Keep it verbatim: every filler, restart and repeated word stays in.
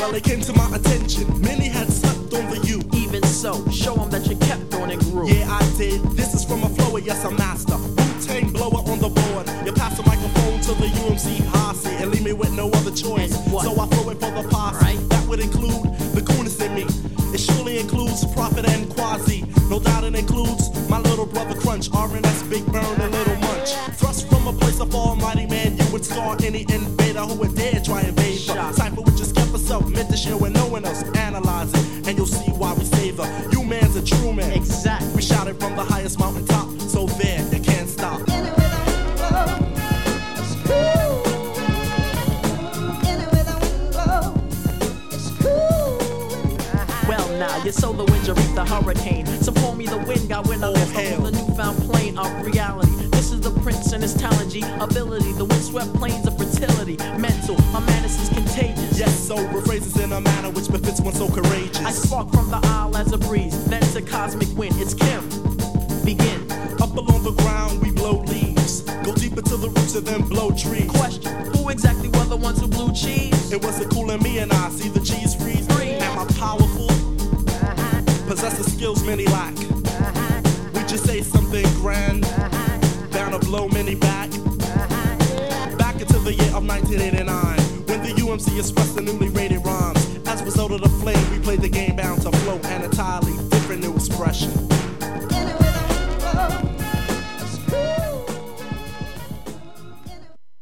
Well, it came to my attention, many had slept on the U. Even so, show them that you kept on and grew. Yeah, I did. This is from a flower, yes, a master. Wu-Tang blower on the board. You pass the microphone to the U M C Posse and leave me with no other choice. So I throw it for the posse. Right. That would include the coolness in me. It surely includes Prophet and Quasi. No doubt it includes my little brother Crunch, R N S, Big Burn, and Little Munch. Thrust from a place of almighty man, you would scar any invader who would dare try and invade. Cypher with just kept herself, meant to share with no one else. Analyze it, and you'll see why we save her. You man's a true man. Exactly. We shouted from the highest mountain top, so there, you can't stop. You sow the wind, you reap the hurricane. So pour me the wind, got wind, I lift up the newfound plane of reality. This is the prince and his talent, G, ability. The windswept plains of fertility. Mental, my madness is contagious. Yes, so rephrases in a manner which befits one so courageous. I spark from the isle as a breeze, then to cosmic wind. It's Kim. Begin. Up along the ground, we blow leaves. Go deeper to the roots and then blow trees. Question, who exactly were the ones who blew cheese? It wasn't cool in me and I see the cheese freeze. Am I powerful? Possess the skills many lack. Uh-huh. We just say something grand, uh-huh. Bound to blow many back. Uh-huh. Back into the year of nineteen eighty-nine, when the U M C expressed the newly rated rhymes. As a result of the flame